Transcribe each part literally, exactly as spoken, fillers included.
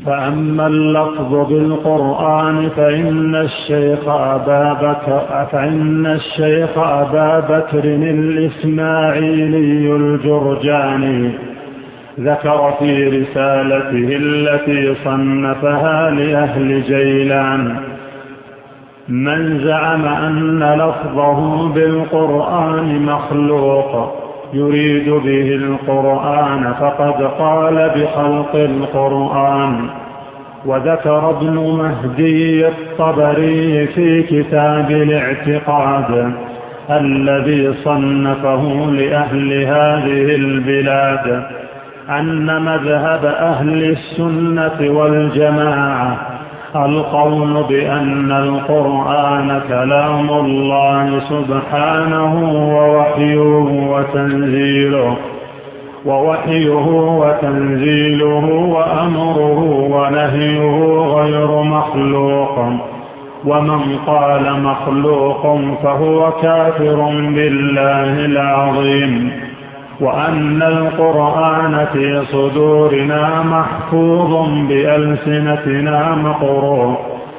فأما اللفظ بالقرآن فإن الشيخ أبا بكر فإن الشيخ أبا بكر الإسماعيلي الجرجاني ذكر في رسالته التي صنفها لأهل جيلان: من زعم أن لفظه بالقرآن مخلوق يريد به القرآن فقد قال بخلق القرآن. وذكر ابن مهدي الطبري في كتاب الاعتقاد الذي صنفه لأهل هذه البلاد أن مذهب أهل السنة والجماعة القول بأن القرآن كلام الله سبحانه ووحيه وتنزيله ووحيه وتنزيله وأمره ونهيه غير مخلوق، ومن قال مخلوق فهو كافر بالله العظيم. وأن القرآن في صدورنا محفوظ بألسنتنا مقروء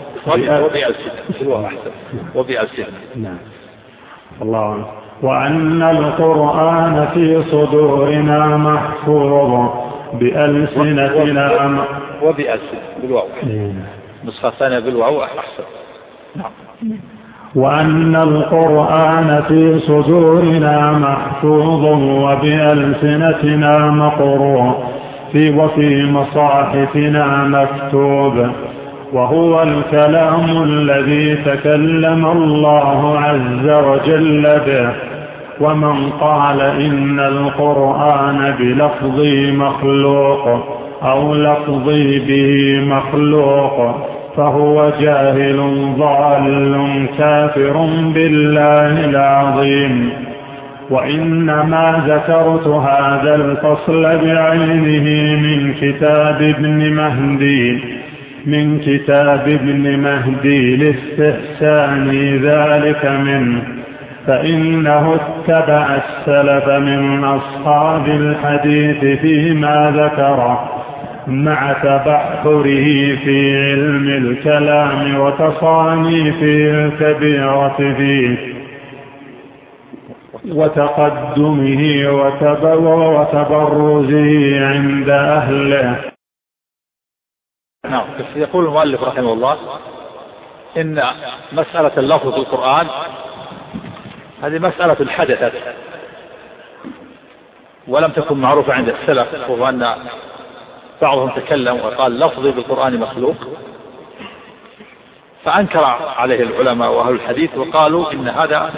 وبألسنتنا. نعم. الله. وأن القرآن في صدورنا محفوظ بألسنتنا وبألسنتنا بالواو. نسخة ثانية بالواو أحسن. نعم. وأن القرآن في صدورنا محفوظ وبألسنتنا مقروء في وفي مصاحفنا مكتوب، وهو الكلام الذي تكلم الله عز وجل به. ومن قال إن القرآن بلفظي مخلوق أو لفظي به مخلوق فهو جاهل ضال كافر بالله العظيم. وإنما ذكرت هذا الفصل بعينه من كتاب ابن مهدي من كتاب ابن مهدي لاستحسان ذلك منه، فإنه اتبع السلف من أصحاب الحديث فيما ذكره مع تبحره في علم الكلام وتصانيفه الكبيرة فيه وتقدمه وتبرزه عند أهله. نعم. يقول المؤلف رحمه الله إن مسألة اللفظ في القرآن هذه مسألة حدثت ولم تكن معروفة عند السلف، وأن بعضهم تكلم وقال لفظي بالقرآن مخلوق، فأنكر عليه العلماء وأهل الحديث وقالوا إن هذا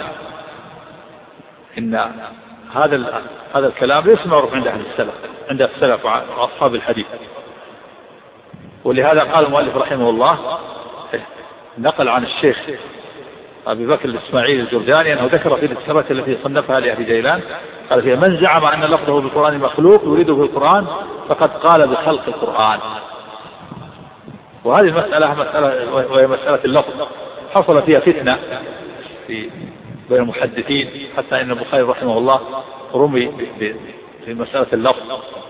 إن هذا هذا الكلام ليس معروف عند أهل السلف عند السلف وأصحاب الحديث. ولهذا قال المؤلف رحمه الله نقل عن الشيخ أبي بكر الإسماعيلي الجرجاني أنه ذكر في الرسالة التي صنفها لأهل جيلان قال فيها: من زعم أن لفظه بالقرآن مخلوق يريده في القرآن فقد قال بخلق القرآن. وهذه المسألة مسألة وهي مسألة اللفظ حصل فيها فتنة في بين المحدثين، حتى إن البخاري رحمه الله رمي في مسألة اللفظ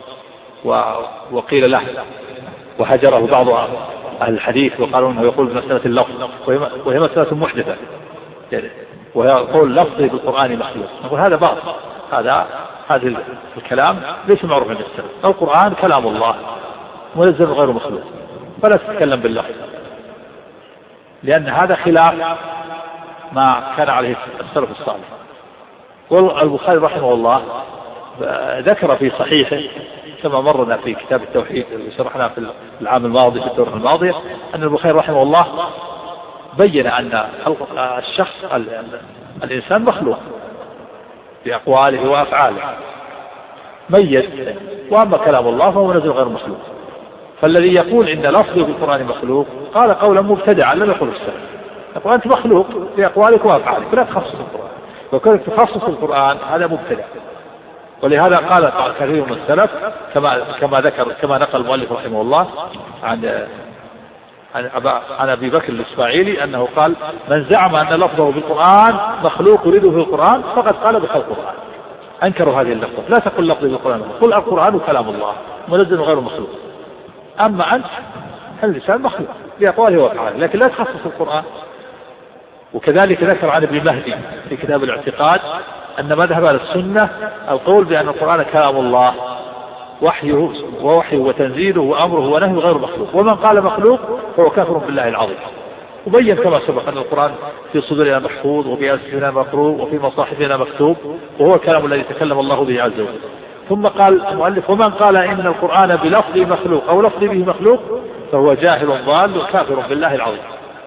وقيل له وهجره بعض أهل الحديث وقالوا أنه يقول بمسألة اللفظ وهي مسألة محدثة، وهي قول لفظه بالقرآن مخلوق. نقول هذا باطل، هذا هذا الكلام ليس معروف عند السلف. القرآن كلام الله منزل غير مخلوق، فلا تتكلم باللفظ، لأن هذا خلاف ما كان عليه السلف الصالح. والبخاري رحمه الله ذكر في صحيحه كما مرنا في كتاب التوحيد اللي شرحناه في العام الماضي في الدورة الماضية أن البخاري رحمه الله بين أن الشخص الإنسان مخلوق بأقواله وأفعاله ميت، وأما كلام الله فهو نزل غير مخلوق. فالذي يقول إن لفظه في القرآن مخلوق قال قولا مبتدعا لم يقل السلف. يقول أنت مخلوق بأقوالك وأفعالك لا تخصص القرآن، وكونك تخصص القرآن هذا مبتدع. ولهذا قال كثير من السلف كما كما ذكر كما نقل المؤلف رحمه الله عن عن, عن أبي بكر الإسماعيلي أنه قال: من زعم أن لفظه بالقرآن مخلوق يريده في القرآن فقد قال بخلق القرآن. أنكروا هذه اللفظة، لا تقل لفظه بالقرآن، قل القرآن كلام الله منزل غير مخلوق. أما أنت اللسان مخلوق بأقواله وأفعاله، لكن لا تخصص القرآن. وكذلك ذكر عن ابن مهدي في كتاب الاعتقاد أن مذهب السنة القول بأن القرآن كلام الله وحيه ووحيه وتنزيله وأمره ونهيه غير مخلوق، ومن قال مخلوق فهو كافر بالله العظيم. وبين كما سبق أن القرآن في صدورنا محفوظ وبألسنتنا مقروء وفي مصاحفنا مكتوب، وهو الكلام الذي تكلم الله به عز وجل. ثم قال المؤلف: ومن قال إن القرآن بلفظ مخلوق أو لفظ به مخلوق فهو جاهل ضال وكافر بالله العظيم،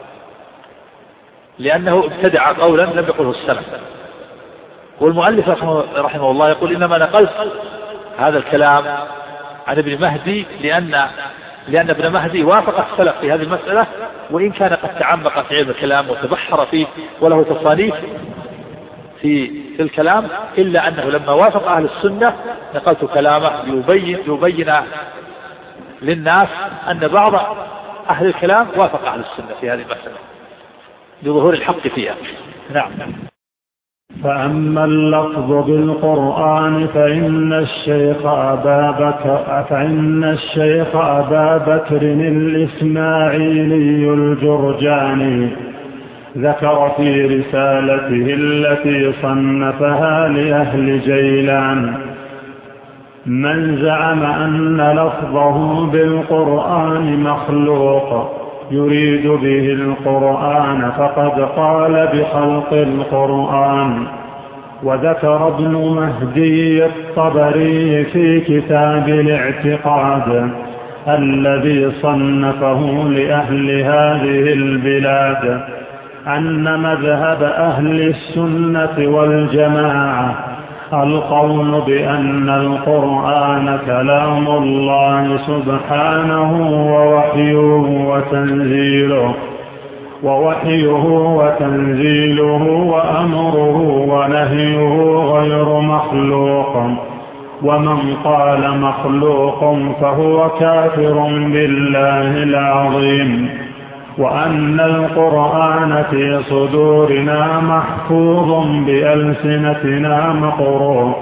لأنه ابتدع قولا لم يقله السلف. والمؤلف رحمه الله يقول: إنما نقلت هذا الكلام عن ابن مهدي لأن لأن ابن مهدي وافق السلف في هذه المسألة، وإن كان قد تعمق في علم الكلام وتبحر فيه وله تصانيف في في الكلام، إلا أنه لما وافق أهل السنة نقلت كلامه ليبين يبين للناس أن بعض أهل الكلام وافق أهل السنة في هذه المسألة لظهور الحق فيها. نعم. فأما اللفظ بالقرآن فإن الشيخ أبا بكر فإن الشيخ أبا بكر الإسماعيلي الجرجاني ذكر في رسالته التي صنفها لأهل جيلان: من زعم أن لفظه بالقرآن مخلوق يريد به القرآن فقد قال بخلق القرآن. وذكر ابن مهدي الطبري في كتاب الاعتقاد الذي صنفه لأهل هذه البلاد أن مذهب أهل السنة والجماعة القول بأن القرآن كلام الله سبحانه ووحيه وتنزيله ووحيه وتنزيله وأمره ونهيه غير مخلوق، ومن قال مخلوق فهو كافر بالله العظيم. وأن القرآن في صدورنا محفوظ بألسنتنا مقروء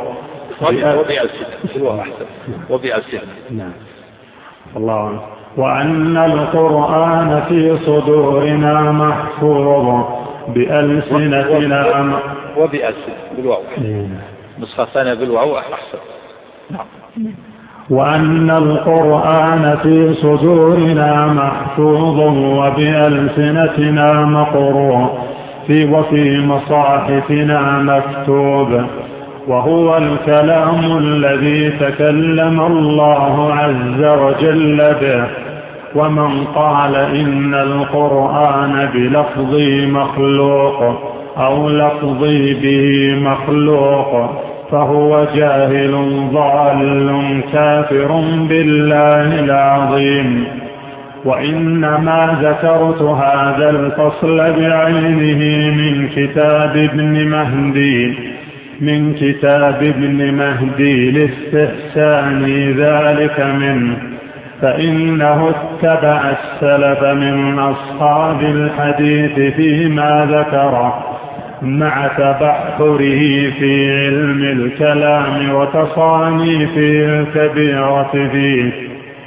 وبألسنتنا. الله. وأن القرآن في صدورنا محفوظ بألسنتنا وبألسنتنا بالواو، نسخة ثانية بالواو أحسن. نعم. وأن القرآن في صدورنا محفوظ وبألسنتنا مقروء في وفي مصاحفنا مكتوب، وهو الكلام الذي تكلم الله عز وجل به. ومن قال إن القرآن بلفظي مخلوق أو لفظي به مخلوق فهو جاهل ضال كافر بالله العظيم. وإنما ذكرت هذا الفصل بعينه من كتاب ابن مهدي من كتاب ابن مهدي لاستحسان ذلك منه، فإنه اتبع السلف من أصحاب الحديث فيما ذكره مع تبحره في علم الكلام وتصانيفه الكبيرة فيه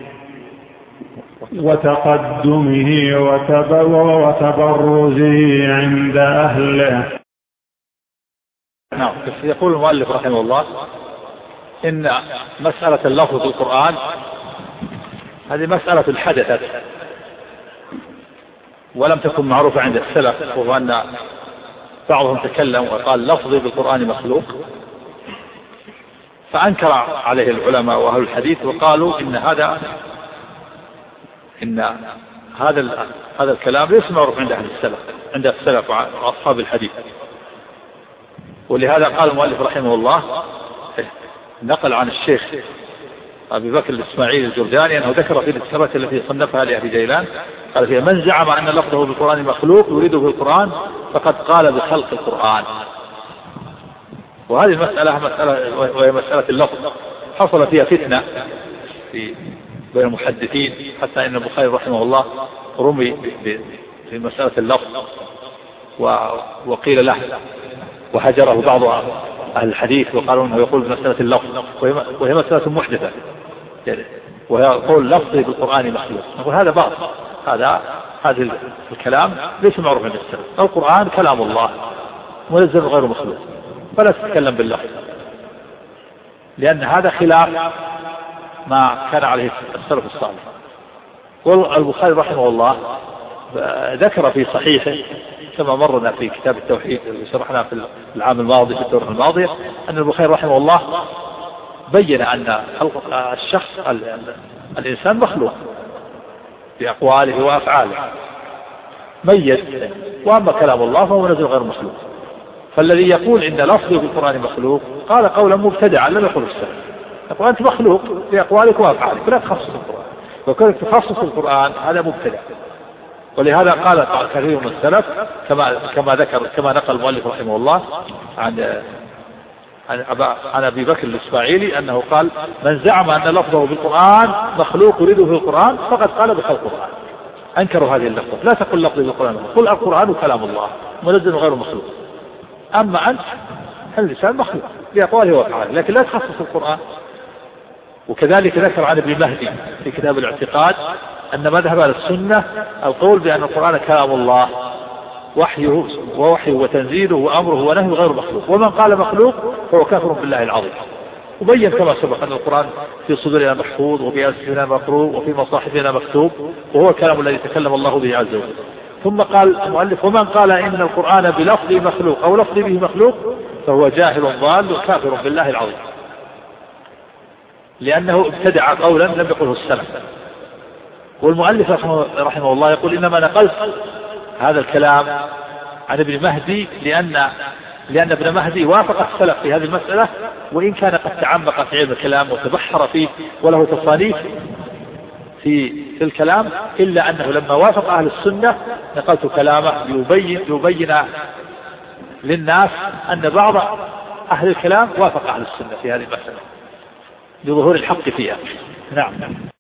وتقدمه وتبرزه عند أهله. نعم. يقول المؤلف رحمه الله إن مسألة اللفظ في القرآن هذه مسألة حدثت ولم تكن معروفة عند السلف، وهو أن بعضهم تكلم وقال لفظي بالقرآن مخلوق، فأنكر عليه العلماء وأهل الحديث وقالوا إن هذا إن هذا هذا الكلام ليس معروف عند أهل السلف عند السلف وأصحاب الحديث. ولهذا قال المؤلف رحمه الله نقل عن الشيخ أبي بكر الإسماعيلي الجرجاني أنه ذكر في الرسالة التي صنفها لأهل جيلان قال فيها: من زعم أن لفظه بالقرآن مخلوق يريده بالقرآن فقد قال بخلق القرآن. وهذه المسألة مسألة وهي مسألة اللفظ حصل فيها فتنة في بين المحدثين، حتى إن البخاري رحمه الله رمي في مسألة اللفظ وقيل له وهجره بعض أهل الحديث وقالوا أنه يقول بمسألة اللفظ وهي مسألة محدثة، ويقول لفظي بالقرآن مخلوق. نقول هذا باطل، هذا هذا الكلام ليس معروف عند السلف. القرآن كلام الله منزل غير مخلوق، فلا تتكلم باللفظ، لأن هذا خلاف ما كان عليه السلف الصالح. والبخاري رحمه الله ذكر في صحيحه كما مرنا في كتاب التوحيد اللي شرحناه في العام الماضي في الدورة الماضية، أن البخاري رحمه الله بين أن الشخص الإنسان مخلوق بأقواله وأفعاله ميز، وأما كلام الله فهو نزل غير مخلوق. فالذي يقول إن لفظه بالقرآن مخلوق قال قولا مبتدعا لم يقل السلف. يقول أنت مخلوق بأقوالك وأفعالك فلا تخصص القرآن، وكونك تخصص القرآن هذا مبتدع. ولهذا قال كثير من السلف كما كما ذكر كما نقل المؤلف رحمه الله عن عن, عن أبي بكر الإسماعيلي أنه قال من زعم أن لفظه بالقرآن مخلوق يريده في القرآن فقد قال بخلق القرآن. أنكروا هذه اللفظة، لا تقل لفظه بالقرآن، قل القرآن كلام الله منزل غير مخلوق. أما أنت اللسان مخلوق بأقواله وأفعاله، لكن لا تخصص القرآن. وكذلك ذكر عن ابن مهدي في كتاب الاعتقاد أن مذهب السنة القول بأن القرآن كلام الله وحيه ووحيه وتنزيله وأمره ونهيه غير مخلوق، ومن قال مخلوق فهو كافر بالله العظيم. وبين كما سبق أن القرآن في صدورنا محفوظ وفي ألسنتنا مقروء وفي مصاحفنا مكتوب، وهو الكلام الذي تكلم الله به عز وجل. ثم قال المؤلف ومن قال إن القرآن بلفظه مخلوق أو لفظه به مخلوق فهو جاهل ضال كافر بالله العظيم، لأنه ابتدع قولا لم يقله السلف. والمؤلف رحمه, رحمه الله يقول إنما نقلت هذا الكلام عن ابن مهدي لأن لأن ابن مهدي وافق السلف في هذه المسألة، وإن كان قد تعمق في علم الكلام وتبحر فيه وله تصانيف في في الكلام، إلا أنه لما وافق أهل السنة نقلت كلامه يبين يبين للناس أن بعض أهل الكلام وافق أهل السنة في هذه المسألة لظهور الحق فيها. نعم.